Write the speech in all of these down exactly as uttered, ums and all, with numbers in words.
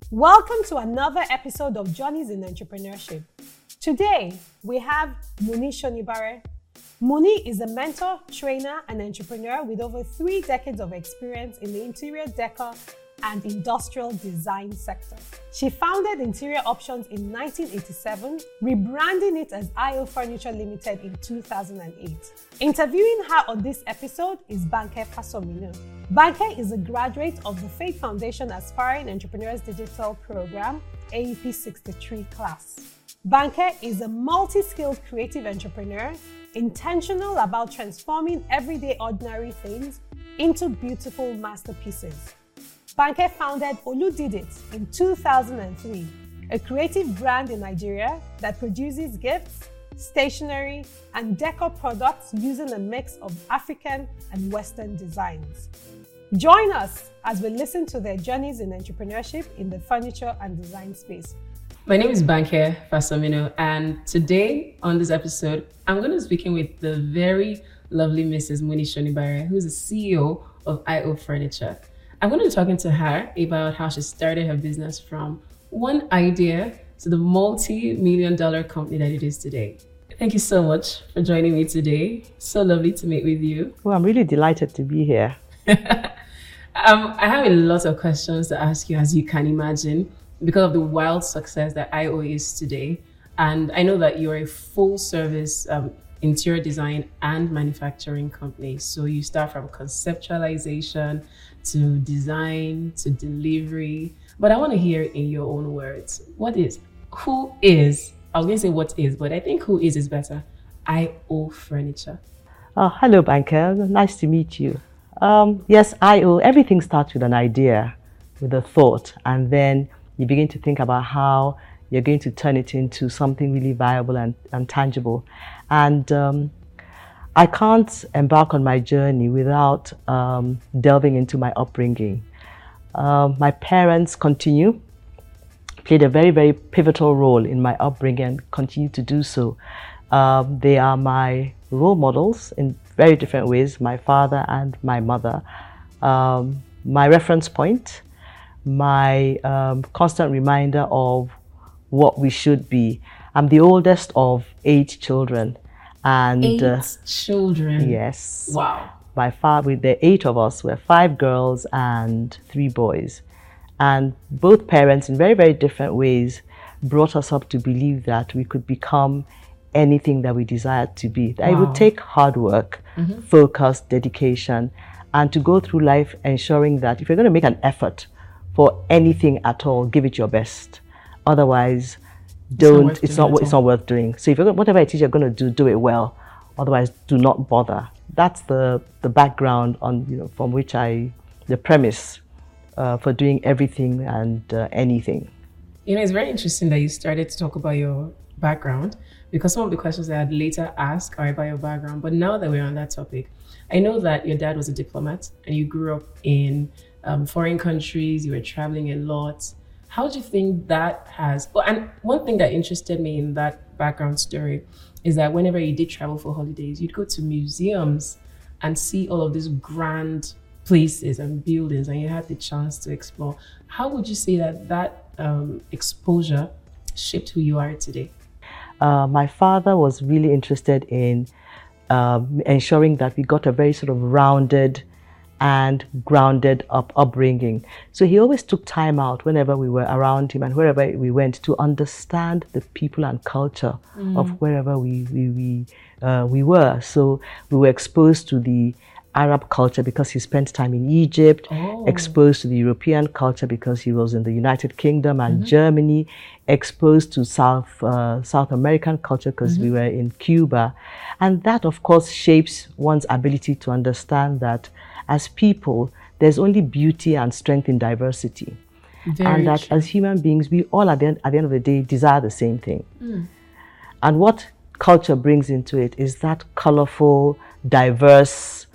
Welcome to another episode of Journeys in Entrepreneurship. Today, we have Muni Shonibare. Muni is a mentor, trainer, and entrepreneur with over three decades of experience in the interior decor and industrial design sector. She founded Interior Options in nineteen eighty-seven, rebranding it as I O Furniture Limited in two thousand eight. Interviewing her on this episode is Banke Fasomino. Banke is a graduate of the Faith Foundation Aspiring Entrepreneurs Digital Program, A E P sixty-three class. Banke is a multi-skilled creative entrepreneur, intentional about transforming everyday ordinary things into beautiful masterpieces. Banke founded Oludidit in two thousand three, a creative brand in Nigeria that produces gifts, stationery, and decor products using a mix of African and Western designs. Join us as we listen to their journeys in entrepreneurship in the furniture and design space. My name is Banke Fasomino, and today on this episode, I'm going to be speaking with the very lovely Missus Muni Shonibare, who's the C E O of I O Furniture. I'm going to be talking to her about how she started her business from one idea to the multi-million dollar company that it is today. Thank you so much for joining me today. So lovely to meet with you. Well, I'm really delighted to be here. um, I have a lot of questions to ask you, as you can imagine, because of the wild success that I O is today. And I know that you're a full service um, interior design and manufacturing company. So you start from conceptualization to design to delivery. But I want to hear in your own words, what is, who is, I was going to say what is, but I think who is is better, I O Furniture. Oh, hello, Banke. Nice to meet you. Um, yes, I O, everything starts with an idea, with a thought, and then you begin to think about how you're going to turn it into something really viable and, and tangible. And um, I can't embark on my journey without um, delving into my upbringing. Uh, my parents continue, played a very, very pivotal role in my upbringing and continue to do so. Um, they are my role models in very different ways, my father and my mother. Um, my reference point, my um, constant reminder of what we should be. I'm the oldest of eight children. And, eight uh, children? Yes. Wow. By far, with the eight of us, we're five girls and three boys. And both parents, in very, very different ways, brought us up to believe that we could become anything that we desired to be. That wow. It would take hard work, mm-hmm. focus, dedication, and to go through life ensuring that if you're going to make an effort for anything at all, give it your best. Otherwise, don't. It's, it's not. It's not worth doing. So if you're whatever it is you're going to do, do it well. Otherwise, do not bother. That's the the background on you know from which I the premise uh, for doing everything and uh, anything. You know, it's very interesting that you started to talk about your background, because some of the questions I had later asked are about your background. But now that we're on that topic, I know that your dad was a diplomat and you grew up in um, foreign countries. You were traveling a lot. How do you think that has, well, and one thing that interested me in that background story is that whenever you did travel for holidays, you'd go to museums and see all of these grand places and buildings, and you had the chance to explore. How would you say that that um, exposure shaped who you are today? Uh, my father was really interested in um, ensuring that we got a very sort of rounded and grounded up upbringing. So he always took time out whenever we were around him and wherever we went to understand the people and culture mm. of wherever we we we, uh, we were. So we were exposed to the Arab culture because he spent time in Egypt, oh. exposed to the European culture because he was in the United Kingdom and mm-hmm. Germany, exposed to South uh, South American culture because mm-hmm. we were in Cuba. And that, of course, shapes one's ability to understand that as people, there's only beauty and strength in diversity. Very and that true. As human beings, we all at the, end, at the end of the day desire the same thing. Mm. And what culture brings into it is that colorful, diverse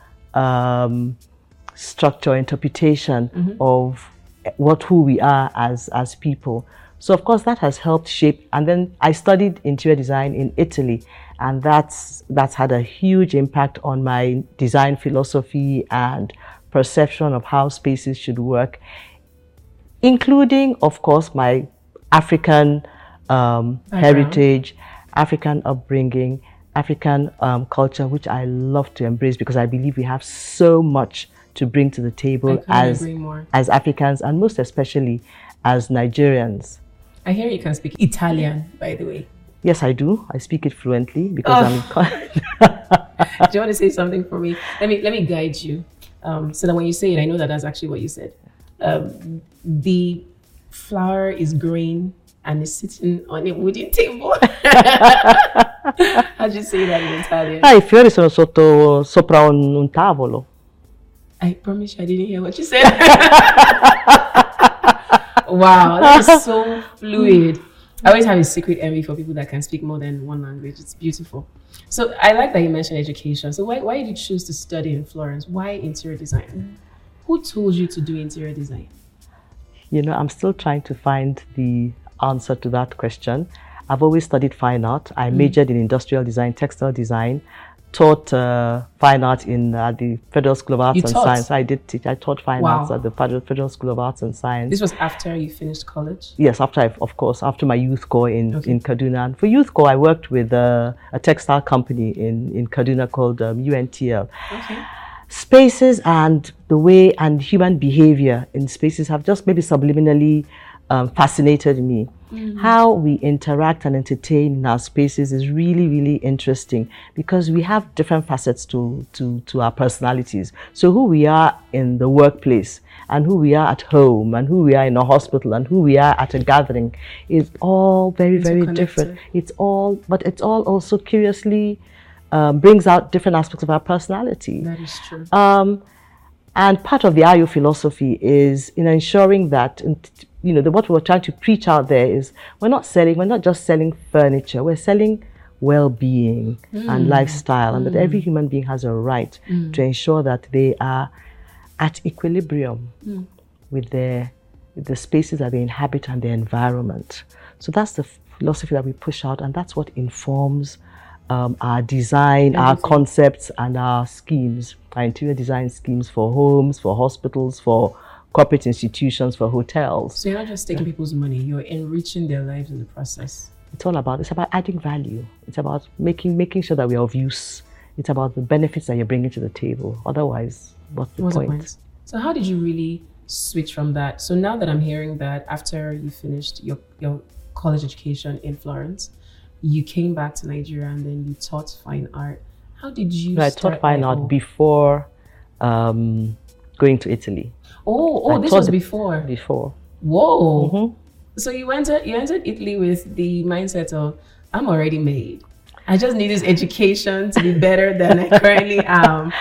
um, structure, interpretation mm-hmm. of what who we are as, as people. So of course that has helped shape. And then I studied interior design in Italy, and that's that's had a huge impact on my design philosophy and perception of how spaces should work. including, of course, my African um, heritage, African upbringing, African um, culture, which I love to embrace because I believe we have so much to bring to the table as, as Africans, and most especially as Nigerians. I hear you can speak Italian, by the way. Yes, I do. I speak it fluently because oh. I'm... Do you want to say something for me? Let me, let me guide you. Um, so that when you say it, I know that that's actually what you said. Um, the flower is green and is sitting on a wooden table. How'd you say that in Italian? Ah, I fiori sono sotto, sopra un, un tavolo. I promise you I didn't hear what you said. Wow, that is so fluid. I always have a secret envy for people that can speak more than one language. It's beautiful. So I like that you mentioned education. So why, why did you choose to study in Florence? Why interior design? Who told you to do interior design? You know, I'm still trying to find the answer to that question. I've always studied fine art. I mm. majored in industrial design, textile design, taught uh, fine art in uh, the Federal School of Arts you and taught? Science. I did teach. I taught fine wow. arts at the Federal, Federal School of Arts and Science. This was after you finished college? Yes, after, I, of course, after my youth corps in, okay. in Kaduna. And for youth corps, I worked with uh, a textile company in, in Kaduna called um, U N T L. Okay. Spaces and the way and human behavior in spaces have just maybe subliminally um, fascinated me. Mm-hmm. How we interact and entertain in our spaces is really, really interesting because we have different facets to, to, to our personalities. So who we are in the workplace and who we are at home and who we are in a hospital and who we are at a gathering is all very, very different. It's all, but it's all also curiously um, brings out different aspects of our personality. That is true. Um, and part of the I U philosophy is in ensuring that, you know, the, what we're trying to preach out there is we're not selling, we're not just selling furniture, we're selling well-being mm. and lifestyle, mm. and that every human being has a right mm. to ensure that they are at equilibrium mm. with their with the spaces that they inhabit and their environment. So that's the philosophy that we push out, and that's what informs um, our design, Everything. our concepts, and our schemes, our interior design schemes for homes, for hospitals, for corporate institutions, for hotels. So you're not just taking yeah. people's money, you're enriching their lives in the process. It's all about, it's about adding value. It's about making making sure that we're of use. It's about the benefits that you're bringing to the table. Otherwise, what's the, what's point? the point? So how did you really switch from that? So now that I'm hearing that after you finished your, your college education in Florence, you came back to Nigeria and then you taught fine art. How did you no, start? I taught fine art before um, going to Italy. Oh, oh, I this was before. Before. Whoa. Mm-hmm. So you entered you entered Italy with the mindset of I'm already made. I just need this education to be better than I currently am.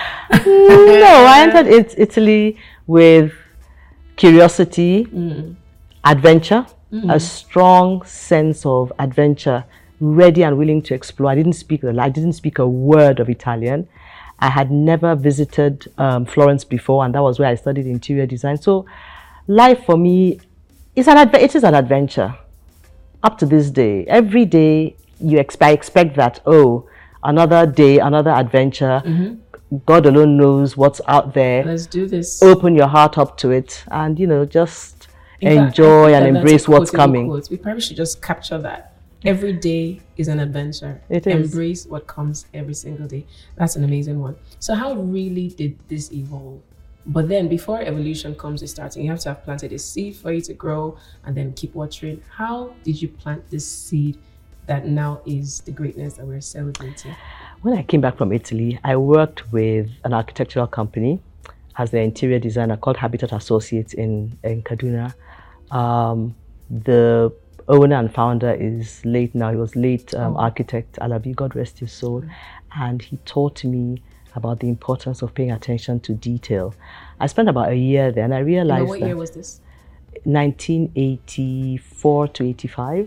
No, I entered it, Italy with curiosity, mm. adventure, mm. a strong sense of adventure, ready and willing to explore. I didn't speak I didn't speak a word of Italian. I had never visited um, Florence before, and that was where I studied interior design. So life for me is an adve- it is an adventure. Up to this day, every day you expect expect that, oh, another day, another adventure. Mm-hmm. God alone knows what's out there. Let's do this. Open your heart up to it, and you know, just In enjoy fact, and embrace what's coming. Quote. We probably should just capture that. Every day is an adventure. It is. Embrace what comes every single day. That's an amazing one. So how really did this evolve? But then before evolution comes to starting, you have to have planted a seed for it to grow and then keep watering. How did you plant this seed that now is the greatness that we're celebrating? When I came back from Italy, I worked with an architectural company as the interior designer called Habitat Associates in, in Kaduna. Um, the owner and founder is late now. He was late um, oh. architect Alabi, God rest his soul. Mm. And he taught me about the importance of paying attention to detail. I spent about a year there and I realized what that year was this? nineteen eighty-four to eighty-five.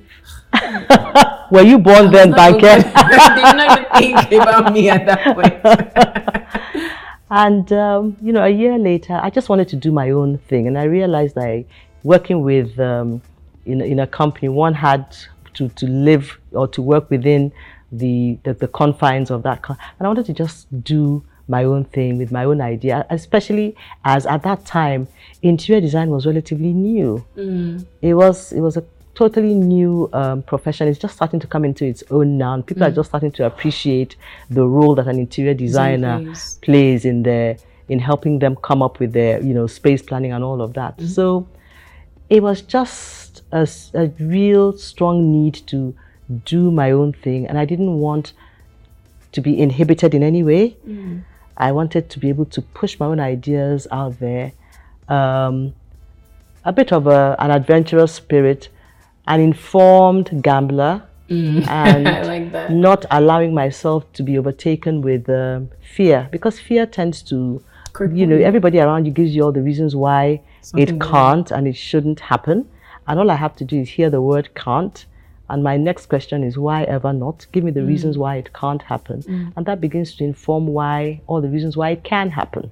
Were you born then, Banker? Did not even think about me at that point. And, um, you know, a year later, I just wanted to do my own thing. And I realized that I, working with, um, in, in a company, one had to, to live or to work within the, the, the confines of that. Con- and I wanted to just do my own thing with my own idea, especially as at that time, interior design was relatively new. Mm. It was it was a totally new um, profession. It's just starting to come into its own now. And people mm. are just starting to appreciate the role that an interior designer plays. plays in their in helping them come up with their, you know, space planning and all of that. Mm. So it was just a, a real strong need to do my own thing, and I didn't want to be inhibited in any way. Mm. I wanted to be able to push my own ideas out there. Um, a bit of a, an adventurous spirit, an informed gambler, mm. and I like that. Not allowing myself to be overtaken with um, fear, because fear tends to, Cripple. you know, everybody around you gives you all the reasons why Something it can't and it shouldn't happen. And all I have to do is hear the word can't. And my next question is, why ever not? Give me the mm. reasons why it can't happen. Mm. And that begins to inform why, all the reasons why it can happen.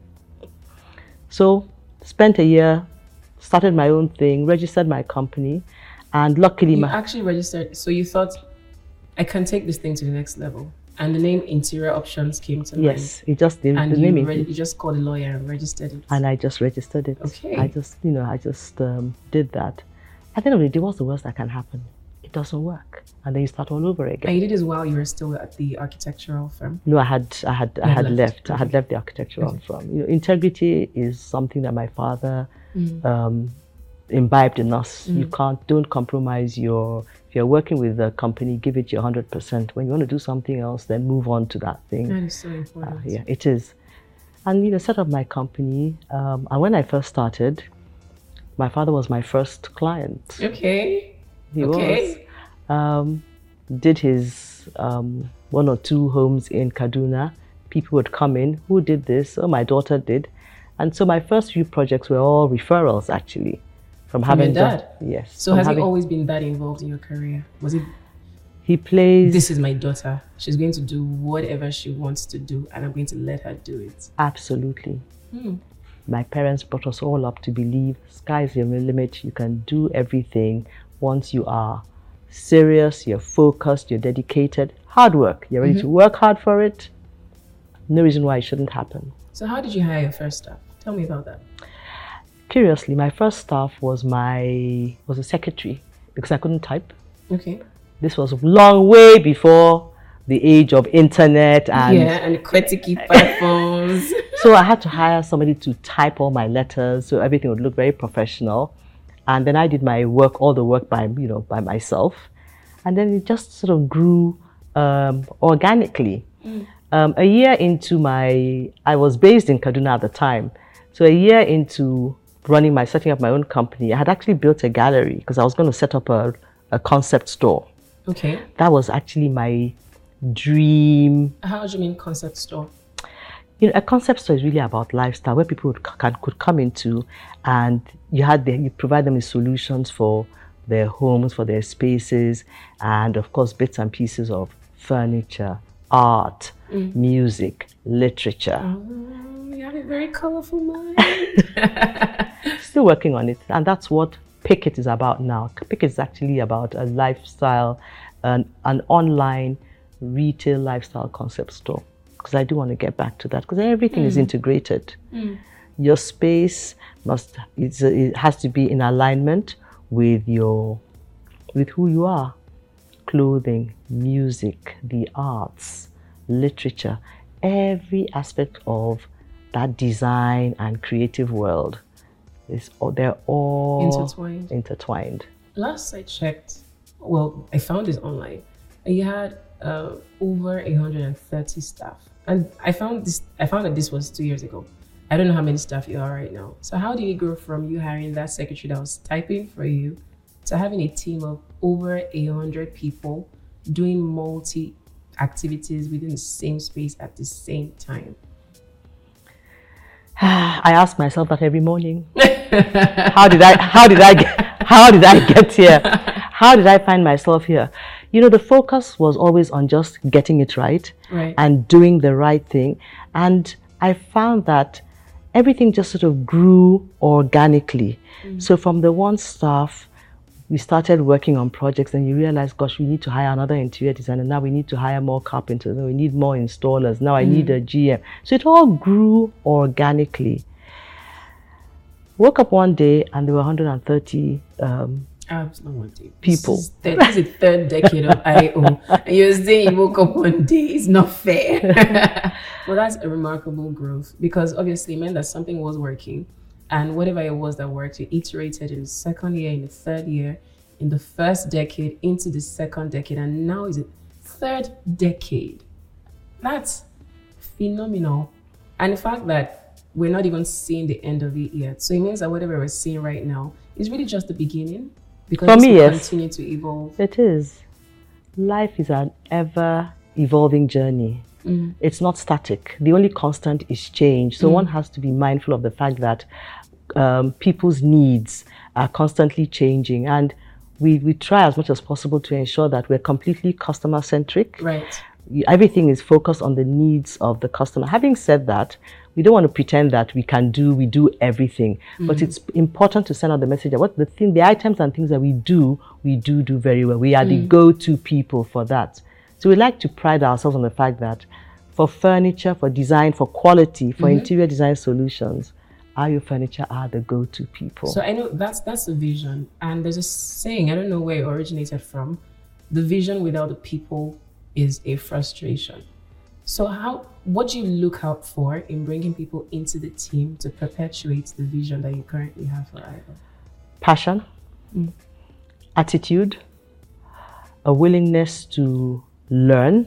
So, spent a year, started my own thing, registered my company, and luckily... You my actually registered, so you thought, I can take this thing to the next level. And the name Interior Options came to mind. Yes, it just did. And the you, name re- you just called a lawyer and registered it. And I just registered it. Okay. I just, you know, I just um, did that. At the end of the day, what's the worst that can happen? It doesn't work, and then you start all over again. And you did this while you were still at the architectural firm? No, I had, I had, I had left. left. Okay. I had left the architectural okay. firm. You know, integrity is something that my father mm. um, imbibed in us. Mm. You can't, don't compromise your. If you're working with a company, give it your hundred percent. When you want to do something else, then move on to that thing. That is so important. Uh, yeah, it is. And you know, set up my company. Um, and when I first started, my father was my first client. Okay. He okay. was. Um, did his um, one or two homes in Kaduna. People would come in. Who did this? Oh, my daughter did. And so my first few projects were all referrals, actually, from, from having your dad. Done, yes. So has having, he always been that involved in your career? Was it? He plays. This is my daughter. She's going to do whatever she wants to do, and I'm going to let her do it. Absolutely. Hmm. My parents brought us all up to believe sky's the limit. You can do everything once you are serious, you're focused, you're dedicated, hard work. You're ready mm-hmm. to work hard for it. No reason why it shouldn't happen. So how did you hire your first staff? Tell me about that. Curiously, my first staff was my was a secretary, because I couldn't type. Okay. This was long way before the age of internet and yeah, and QWERTY keypad phones. So I had to hire somebody to type all my letters, so everything would look very professional. And then I did my work, all the work by you know by myself, and then it just sort of grew um, organically. Mm. Um, a year into my, I was based in Kaduna at the time, so a year into running my, setting up my own company, I had actually built a gallery because I was going to set up a, a concept store. Okay. That was actually my dream. How do you mean concept store? You know, a concept store is really about lifestyle, where people would, can, could come into, and you had the, you provide them with solutions for their homes, for their spaces, and of course bits and pieces of furniture, art, mm. music, literature. Oh, you have a very colorful mind. Still working on it, and that's what Pickett is about now. Pickett is actually about a lifestyle, an, an online retail lifestyle concept store. Because I do want to get back to that, because everything mm. is integrated. Mm. Your space must it's, it has to be in alignment with your with who you are. Clothing, music, the arts, literature, every aspect of that design and creative world is they're all intertwined. intertwined. Last I checked, well, I found this online. You had uh, over one hundred thirty staff. And I found this. I found that this was two years ago. I don't know how many staff you are right now. So how did you go from you hiring that secretary that was typing for you to having a team of over a hundred people doing multi activities within the same space at the same time? I ask myself that every morning. how did I? How did I get? How did I get here? How did I find myself here? You know, the focus was always on just getting it right, right. and doing the right thing. And I found that everything just sort of grew organically. Mm. So from the one staff, we started working on projects, and you realize, gosh, we need to hire another interior designer. Now we need to hire more carpenters. Now we need more installers. Now I mm. need a G M. So it all grew organically. Woke up one day and there were one hundred thirty um, Absolutely. people. This is, the, this is the third decade of I O. And you're saying you woke up one day. It's not fair. Well, that's a remarkable growth, because obviously it meant that something was working. And whatever it was that worked, you iterated in the second year, in the third year, in the first decade, into the second decade, and now is the third decade. That's phenomenal. And the fact that we're not even seeing the end of it yet. So it means that whatever we're seeing right now is really just the beginning, because For this me, will yes. continue to evolve. It is. Life is an ever evolving journey. Mm. It's not static. The only constant is change. So mm. one has to be mindful of the fact that um, people's needs are constantly changing, and we, we try as much as possible to ensure that we're completely customer centric. Right. Everything is focused on the needs of the customer. Having said that, we don't want to pretend that we can do, we do everything. Mm-hmm. But it's important to send out the message that what the thing, the items and things that we do, we do do very well. We are mm. the go-to people for that. So we like to pride ourselves on the fact that for furniture, for design, for quality, for mm-hmm. interior design solutions, Ayo Furniture are the go-to people. So I know that's that's the vision. And there's a saying, I don't know where it originated from, the vision without the people is a frustration. So how, what do you look out for in bringing people into the team to perpetuate the vision that you currently have for Ayo? Passion, mm. attitude, a willingness to learn.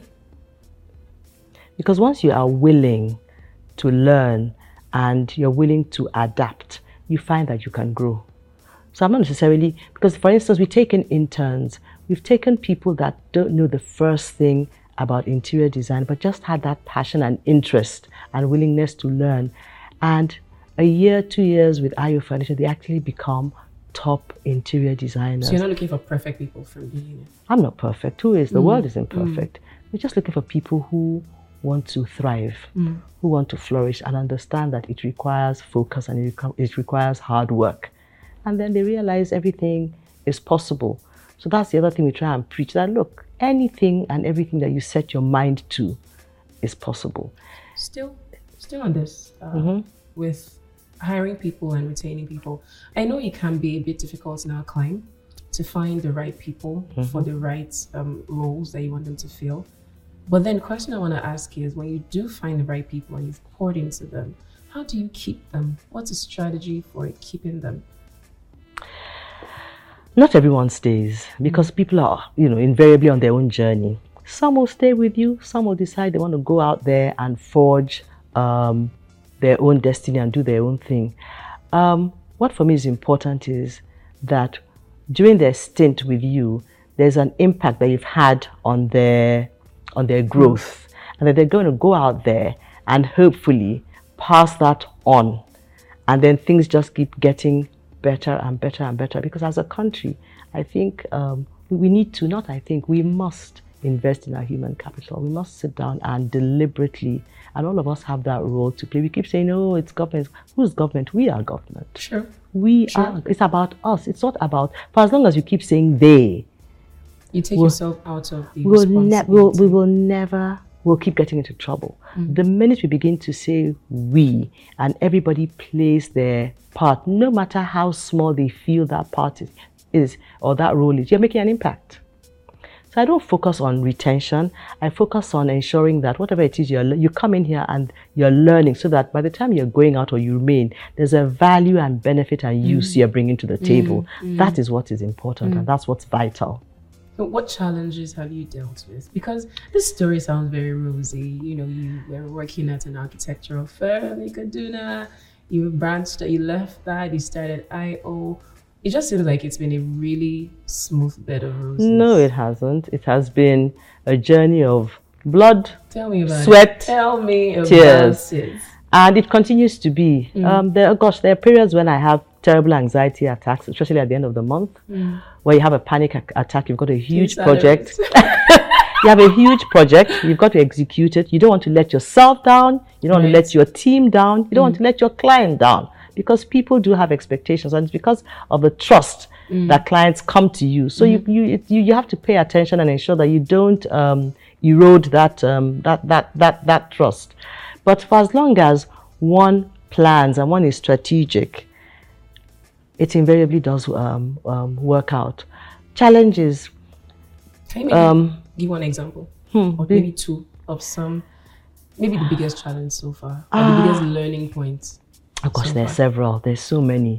Because once you are willing to learn and you're willing to adapt, you find that you can grow. So I'm not necessarily, because for instance, we've taken interns, we've taken people that don't know the first thing about interior design, but just had that passion and interest and willingness to learn. And a year, two years with Ayo Furniture, they actually become top interior designers. So you're not looking for perfect people from the beginning? I'm not perfect. Who is? The mm. world isn't perfect. Mm. We're just looking for people who want to thrive, mm. who want to flourish and understand that it requires focus and it, requ- it requires hard work. And then they realize everything is possible. So that's the other thing we try and preach, that look, anything and everything that you set your mind to is possible. Still, still on this, uh, mm-hmm. with hiring people and retaining people, I know it can be a bit difficult in our climb to find the right people mm-hmm. for the right um, roles that you want them to fill. But then the question I want to ask you is, when you do find the right people and you've poured into them, how do you keep them? What's a strategy for keeping them? Not everyone stays, because mm. people are, you know, invariably on their own journey. Some will stay with you, some will decide they want to go out there and forge um, their own destiny and do their own thing. Um, what for me is important is that during their stint with you, there's an impact that you've had on their, on their growth, mm. and that they're going to go out there and hopefully pass that on. And then things just keep getting better and better and better, because as a country, I think um, we need to, not I think, we must invest in our human capital. We must sit down and deliberately, and all of us have that role to play. We keep saying, oh, it's government. Who's government? We are government. Sure. We sure. are, it's about us. It's not about, for as long as you keep saying they. You take we'll, yourself out of the we'll ne- responsibility. we'll, we will never, we'll keep getting into trouble. Mm. The minute we begin to say we, and everybody plays their part, no matter how small they feel that part is, is or that role is, you're making an impact. So I don't focus on retention. I focus on ensuring that whatever it is, you're, you come in here and you're learning, so that by the time you're going out or you remain, there's a value and benefit and use mm. you're bringing to the table. Mm. That is what is important mm. and that's what's vital. So what challenges have you dealt with? Because this story sounds very rosy. You know, you were working at an architectural firm in Kaduna. You branched, you left that, you started I O. It just seems like it's been a really smooth bed of roses. No, it hasn't. It has been a journey of blood, Tell me about sweat, it. Tell me about tears. it. And it continues to be. Mm. Um, there, gosh, there are periods when I have terrible anxiety attacks, especially at the end of the month, mm. where you have a panic ac- attack. You've got a huge project. You have a huge project. You've got to execute it. You don't want to let yourself down. You don't right. want to let your team down. You don't mm. want to let your client down, because people do have expectations, and it's because of the trust mm. that clients come to you. So mm-hmm. you, you you you have to pay attention and ensure that you don't um, erode that um, that that that that trust. But for as long as one plans and one is strategic, it invariably does um, um, work out. Challenges. Can you maybe um, give one example, hmm, or maybe two of some, maybe the biggest challenge so far, or uh, the biggest learning points? Of course, so there's far. several. There's so many.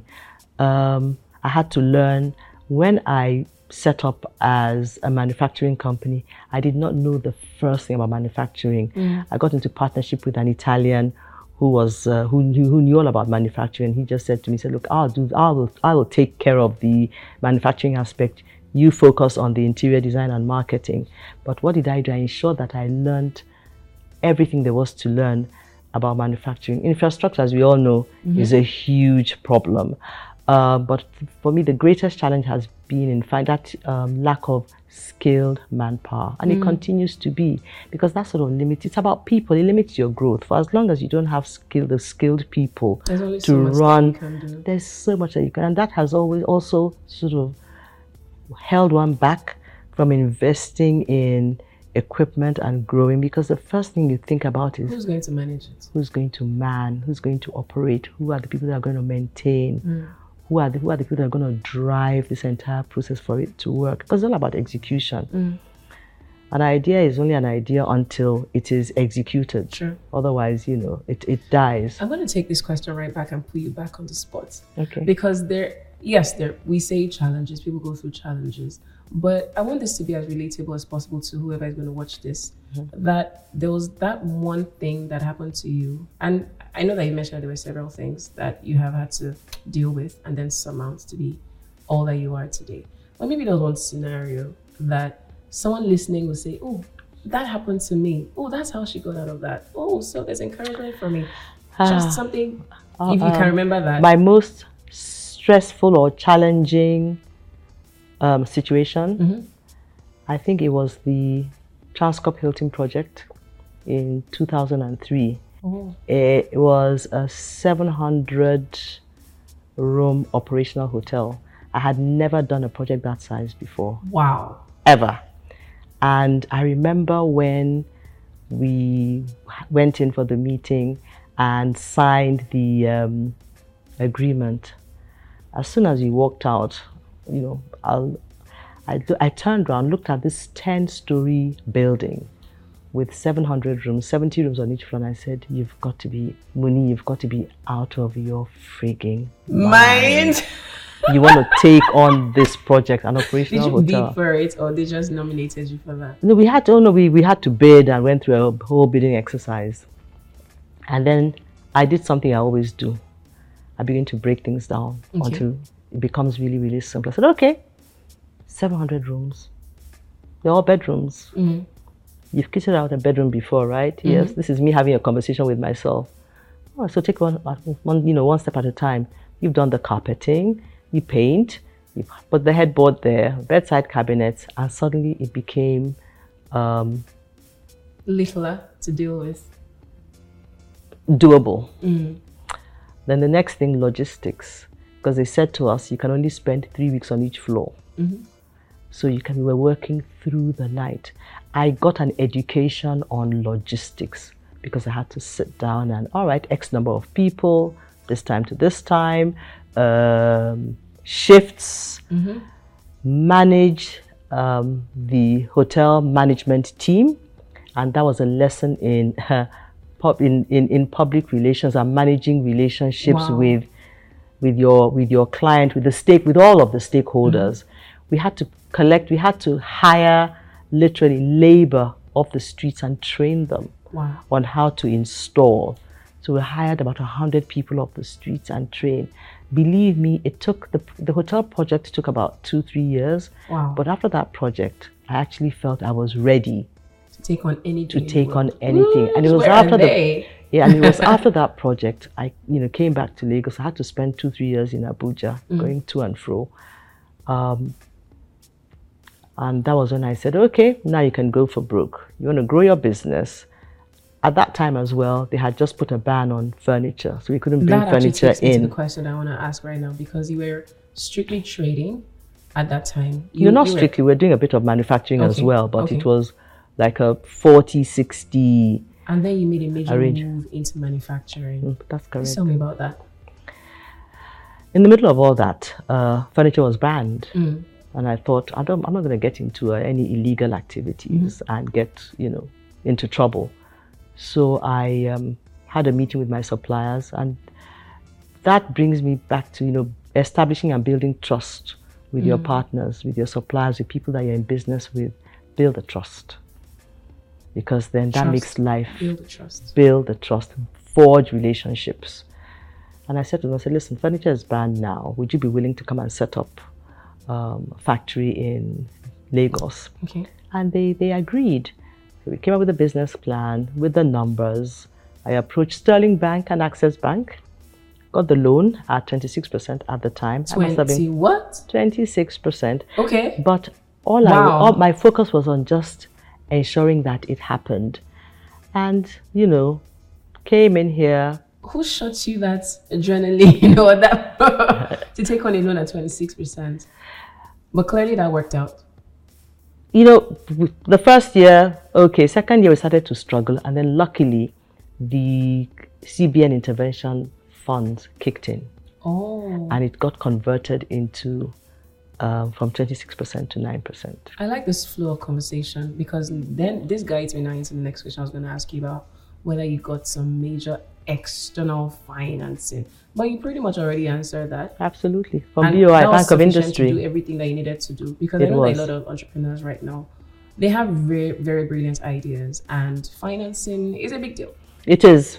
Um, I had to learn when I set up as a manufacturing company. I did not know the first thing about manufacturing. Mm. I got into partnership with an Italian who was uh, who knew who knew all about manufacturing. He just said to me, "said Look, I'll do. I will. I will take care of the manufacturing aspect. You focus on the interior design and marketing." But what did I do? I ensured that I learned everything there was to learn about manufacturing. Infrastructure, as we all know, mm-hmm. is a huge problem. Uh, but for me, the greatest challenge has been, in fact, that um, lack of skilled manpower. And mm. it continues to be, because that sort of limits, it's about people, it limits your growth. For as long as you don't have skill, the skilled people to so run, that you can do. There's so much that you can. And that has always also sort of held one back from investing in equipment and growing, because the first thing you think about is who's going to manage it, who's going to man, who's going to operate, who are the people that are going to maintain, mm. who are the who are the people that are going to drive this entire process for it to work, because it's all about execution. Mm. An idea is only an idea until it is executed. Sure. Otherwise, you know, it, it dies. I'm going to take this question right back and put you back on the spot. Okay. Because there, yes, there we say challenges, people go through challenges. But I want this to be as relatable as possible to whoever is going to watch this. Mm-hmm. That there was that one thing that happened to you. And I know that you mentioned that there were several things that you have had to deal with and then surmount to be all that you are today. But maybe there was one scenario that someone listening will say, oh, that happened to me. Oh, that's how she got out of that. Oh, so there's encouragement for me. Uh, Just something, uh, if you can remember that. My most stressful or challenging Um, situation. Mm-hmm. I think it was the Transcorp Hilton project in two thousand three. Oh. It was a seven hundred room operational hotel. I had never done a project that size before. Wow. Ever. And I remember when we went in for the meeting and signed the um, agreement. As soon as we walked out, you know, I'll, I, I turned around, looked at this ten-story building with seven hundred rooms, seventy rooms on each floor, and I said, you've got to be, Muni, you've got to be out of your frigging mind. You want to take on this project, an operational hotel. Did you bid for it, or they just nominated you for that? No, we had to, oh no, we, we had to bid and went through a whole bidding exercise. And then I did something I always do. I began to break things down okay. until it becomes really, really simple. I said, okay, seven hundred rooms. They're all bedrooms. Mm-hmm. You've kitted out a bedroom before, right? Mm-hmm. Yes, this is me having a conversation with myself. Oh, so take one, one, you know, one step at a time. You've done the carpeting, you paint, you put the headboard there, bedside cabinets, and suddenly it became um, littler to deal with. Doable. Mm-hmm. Then the next thing, logistics. Because they said to us, you can only spend three weeks on each floor. Mm-hmm. So you can, we were working through the night. I got an education on logistics because I had to sit down and, all right, X number of people, this time to this time, um, shifts, mm-hmm. manage um, the hotel management team. And that was a lesson in, uh, in, in, in public relations and managing relationships wow. with with your with your client, with the stake, with all of the stakeholders. Mm-hmm. We had to collect, we had to hire literally labor off the streets and train them wow. on how to install. So we hired about one hundred people off the streets and trained. Believe me, it took, the, the hotel project took about two, three years. Wow. But after that project, I actually felt I was ready to take on anything. To take on anything. Ooh, and it was where after are they? the Yeah, and it was after that project, I you know came back to Lagos. I had to spend two, three years in Abuja, mm. going to and fro. Um, and that was when I said, okay, now you can go for broke. You want to grow your business. At that time as well, they had just put a ban on furniture, so we couldn't bring that furniture actually takes in. Me to the question I want to ask right now, because you were strictly trading at that time? You, You're not you strictly. Were... We're doing a bit of manufacturing okay. as well, but okay. it was like a forty sixty. And then you made a major arrange. move into manufacturing. Mm, that's correct. Tell me about that. In the middle of all that, uh, furniture was banned. Mm. And I thought, I don't, I'm not going to get into uh, any illegal activities mm-hmm. and get, you know, into trouble. So I um, had a meeting with my suppliers, and that brings me back to, you know, establishing and building trust with mm. your partners, with your suppliers, with people that you're in business with. Build a trust. Because then that trust. makes life, build the trust, build the trust, forge relationships. And I said to them, I said, listen, furniture is banned now. Would you be willing to come and set up um, a factory in Lagos? Okay. And they, they agreed. So we came up with a business plan with the numbers. I approached Sterling Bank and Access Bank, got the loan at twenty-six percent at the time. twenty what? twenty-six percent. Okay. But all, wow. I, all my focus was on just ensuring that it happened. And, you know, came in here. Who shot you that adrenaline or that to take on a loan at twenty-six percent? But clearly that worked out. You know, the first year, okay, second year we started to struggle, and then luckily the C B N intervention funds kicked in. Oh. And it got converted into um, from twenty-six percent to nine percent. I like this flow of conversation, because then this guides me now into the next question I was going to ask you about, whether you got some major external financing. But you pretty much already answered that. Absolutely. From B O I, Bank of Industry. To do everything that you needed to do. Because it I know was. that a lot of entrepreneurs right now, they have very, very brilliant ideas, and financing is a big deal. It is.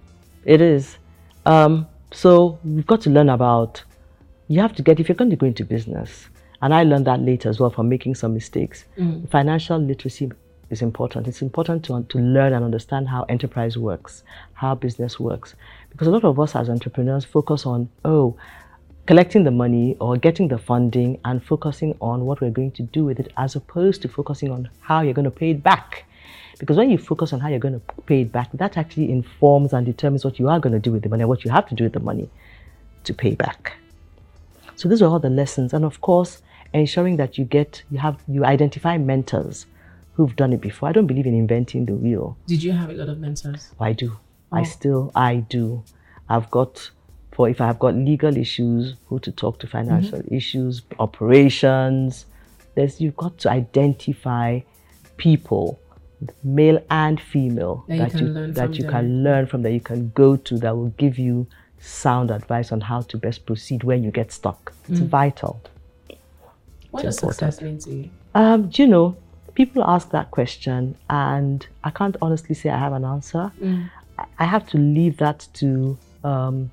It is. Um, so we've got to learn about, you have to get, if you're going to go into business, and I learned that later as well from making some mistakes, mm. financial literacy is important. It's important to, to learn and understand how enterprise works, how business works. Because a lot of us as entrepreneurs focus on, oh, collecting the money or getting the funding and focusing on what we're going to do with it, as opposed to focusing on how you're going to pay it back. Because when you focus on how you're going to pay it back, that actually informs and determines what you are going to do with the money, what you have to do with the money to pay back. So these are all the lessons. And of course, ensuring that you get, you have, you identify mentors who've done it before. I don't believe in inventing the wheel. Did you have a lot of mentors? I do. Oh. I still, I do. I've got, for if I've got legal issues, who to talk to, financial mm-hmm. issues, operations, there's, you've got to identify people, male and female, that, that you, can, you, learn that from you them. can learn from, that you can go to, that will give you sound advice on how to best proceed when you get stuck. It's mm. vital. What does success mean to you? Um, do you know, people ask that question, and I can't honestly say I have an answer. Mm. I have to leave that to um,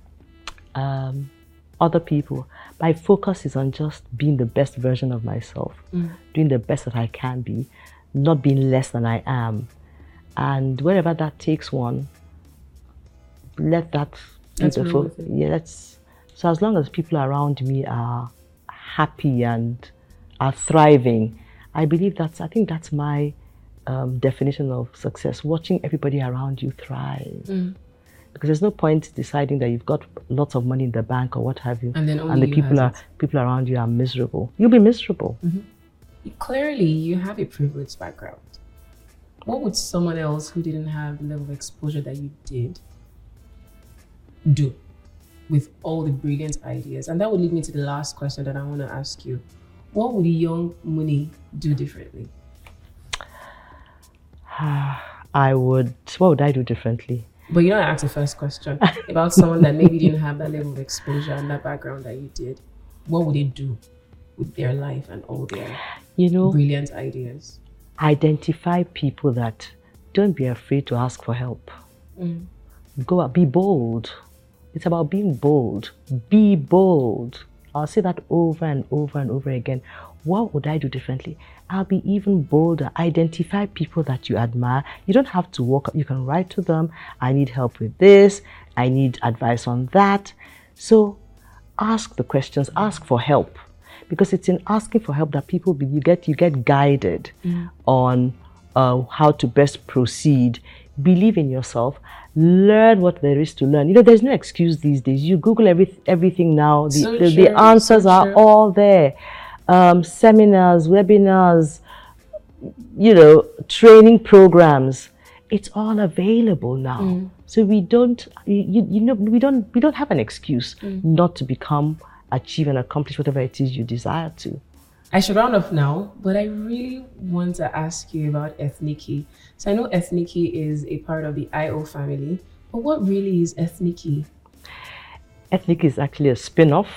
um, other people. My focus is on just being the best version of myself, mm. doing the best that I can be, not being less than I am. And wherever that takes one, let that be the focus. Yeah, let's, so as long as people around me are happy and are thriving, I believe that's, I think that's my um, definition of success, watching everybody around you thrive. Mm. Because there's no point deciding that you've got lots of money in the bank or what have you, and, then and the people are, people around you are miserable. You'll be miserable. Mm-hmm. Clearly, you have a privileged background. What would someone else who didn't have the level of exposure that you did do with all the brilliant ideas? And that would lead me to the last question that I want to ask you. What would young Muni do differently? I would, what would I do differently? But you know, I asked the first question about someone that maybe didn't have that level of exposure and that background that you did. What would they do with their life and all their you know, brilliant ideas? Identify people that don't be afraid to ask for help. Mm. Go out, be bold. It's about being bold. Be bold. I'll say that over and over and over again. What would I do differently? I'll be even bolder. Identify people that you admire. You don't have to walk up. You can write to them. I need help with this. I need advice on that. So ask the questions. Ask for help. Because it's in asking for help that people, be, you get you get guided mm. on uh, how to best proceed. Believe in yourself. Learn what there is to learn. You know, there's no excuse these days. You Google every, everything now. The, so the, true, the answers so are true. all there. um, seminars, webinars, you know, training programs. It's all available now. Mm. So we don't, you, you know, we don't, we don't have an excuse mm. not to become, achieve and accomplish whatever it is you desire to. I should round up now, but I really want to ask you about Ethniki. So I know Ethniki is a part of the I O family, but what really is Ethniki? Ethniki is actually a spin-off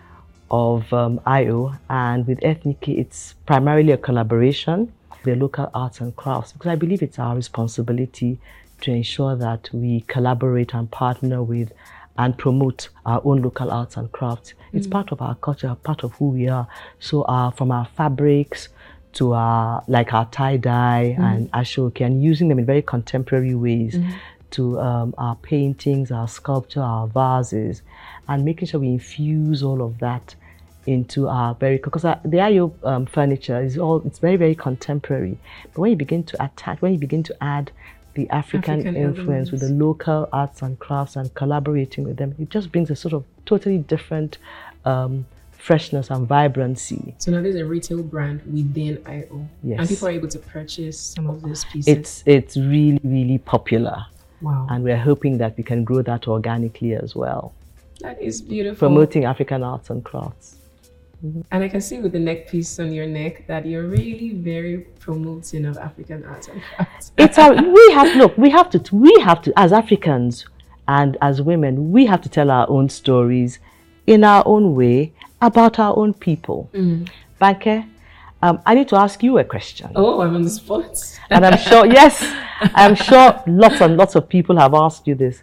of um, I O, and with Ethniki, it's primarily a collaboration with the local arts and crafts, because I believe it's our responsibility to ensure that we collaborate and partner with and promote our own local arts and crafts. It's mm. part of our culture, part of who we are. So uh, from our fabrics to our, like our tie-dye mm. and ashoke, and using them in very contemporary ways, mm. to um, our paintings, our sculpture, our vases, and making sure we infuse all of that into our very, because the I O um, furniture is all, it's very, very contemporary. But when you begin to attach, when you begin to add the African, African influence elements with the local arts and crafts and collaborating with them, it just brings a sort of totally different um, freshness and vibrancy. So now there's a retail brand within I O. Yes. And people are able to purchase some of these pieces. It's, it's really, really popular. Wow. And we're hoping that we can grow that organically as well. That is beautiful. Promoting African arts and crafts. Mm-hmm. And I can see with the neck piece on your neck that you're really very promoting of African arts and crafts. It's our, we have, look, we have to, we have to, as Africans and as women, we have to tell our own stories in our own way about our own people. Mm. Banke, um, I need to ask you a question. Oh, I'm on the spot. And I'm sure, yes, I'm sure lots and lots of people have asked you this.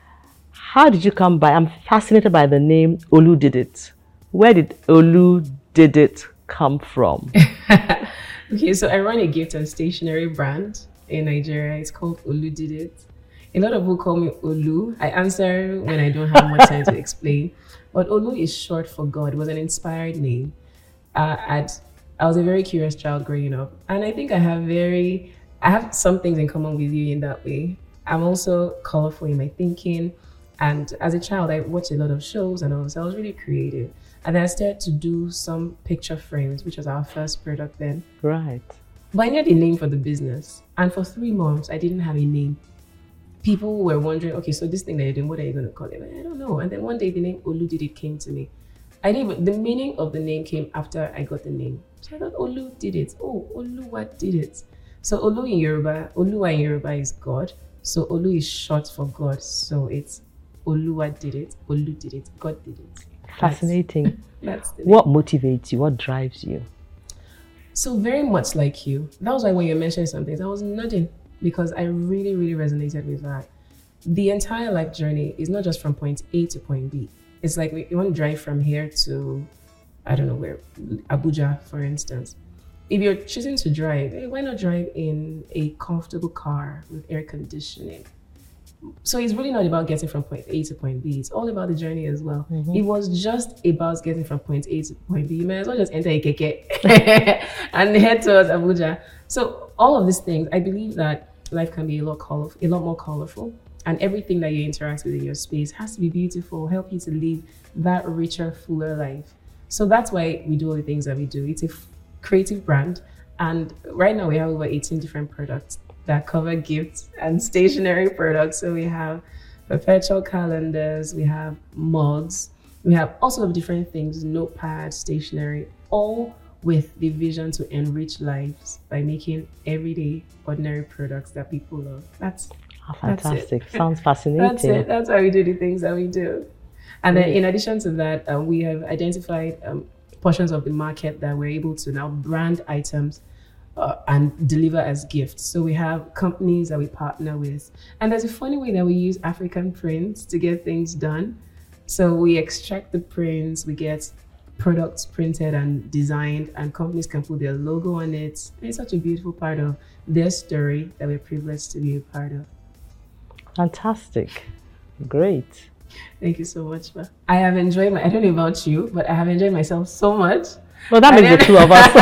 How did you come by? I'm fascinated by the name Olu Did It. Where did Olu Did It come from? Okay, so I run a gift and stationery brand in Nigeria. It's called Olu Did It. A lot of people call me Olu. I answer when I don't have much time to explain. But Olu is short for God. It was an inspired name. Uh, I'd, I was a very curious child growing up. And I think I have very, I have some things in common with you in that way. I'm also colorful in my thinking. And as a child, I watched a lot of shows and all, so I was really creative. And then I started to do some picture frames, which was our first product then. Right. But I needed a name for the business. And for three months, I didn't have a name. People were wondering, okay, so this thing that you're doing, what are you going to call it? I don't know. And then one day, the name Olu Did It came to me. I didn't even, the meaning of the name came after I got the name. So I thought, Olu did it. Oh, Oluwa did it. So Olu in Yoruba, Oluwa in Yoruba is God. So Olu is short for God. So it's Oluwa did it, Olu did it, God did it. Fascinating. That's, that's what motivates you? What drives you? So very much like you. That was why when you mentioned some things, I was nodding because I really, really resonated with that. The entire life journey is not just from point A to point B. It's like you want to drive from here to, I don't know where, Abuja, for instance. If you're choosing to drive, why not drive in a comfortable car with air conditioning? So it's really not about getting from point A to point B. It's all about the journey as well. Mm-hmm. It was just about getting from point A to point B. You may as well just enter a keke and head towards Abuja. So all of these things, I believe that life can be a lot colorful, a lot more colorful, and everything that you interact with in your space has to be beautiful, help you to live that richer, fuller life. So that's why we do all the things that we do. It's a f- creative brand, and right now we have over eighteen different products that cover gifts and stationery products. So we have perpetual calendars, we have mugs, we have all sorts of different things, notepads, stationery, all with the vision to enrich lives by making everyday, ordinary products that people love. That's, oh, fantastic. That's Sounds fascinating. That's it. That's why we do the things that we do. And then in addition to that, um, we have identified um, portions of the market that we're able to now brand items Uh, and deliver as gifts. So we have companies that we partner with. And there's a funny way that we use African prints to get things done. So we extract the prints, we get products printed and designed, and companies can put their logo on it. And it's such a beautiful part of their story that we're privileged to be a part of. Fantastic. Great. Thank you so much, Ma. I have enjoyed my, I don't know about you, but I have enjoyed myself so much. Well, that makes the two of us.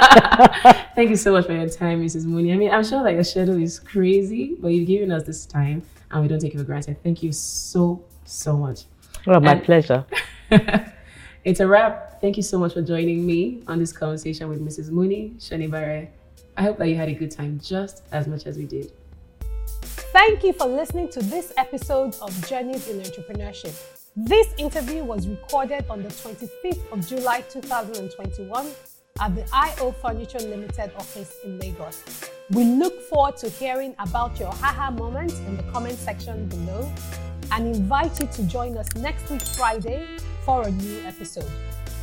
Thank you so much for your time, Missus Mooney. I mean, I'm sure like your schedule is crazy, but you've given us this time and we don't take it for granted. Thank you so, so much. Well, my and pleasure. It's a wrap. Thank you so much for joining me on this conversation with Missus Muni Shonibare. I hope that you had a good time just as much as we did. Thank you for listening to this episode of Journeys in Entrepreneurship. This interview was recorded on the twenty-fifth of July two thousand twenty-one at the I O Furniture Limited office in Lagos. We look forward to hearing about your haha moments in the comment section below and invite you to join us next week Friday for a new episode.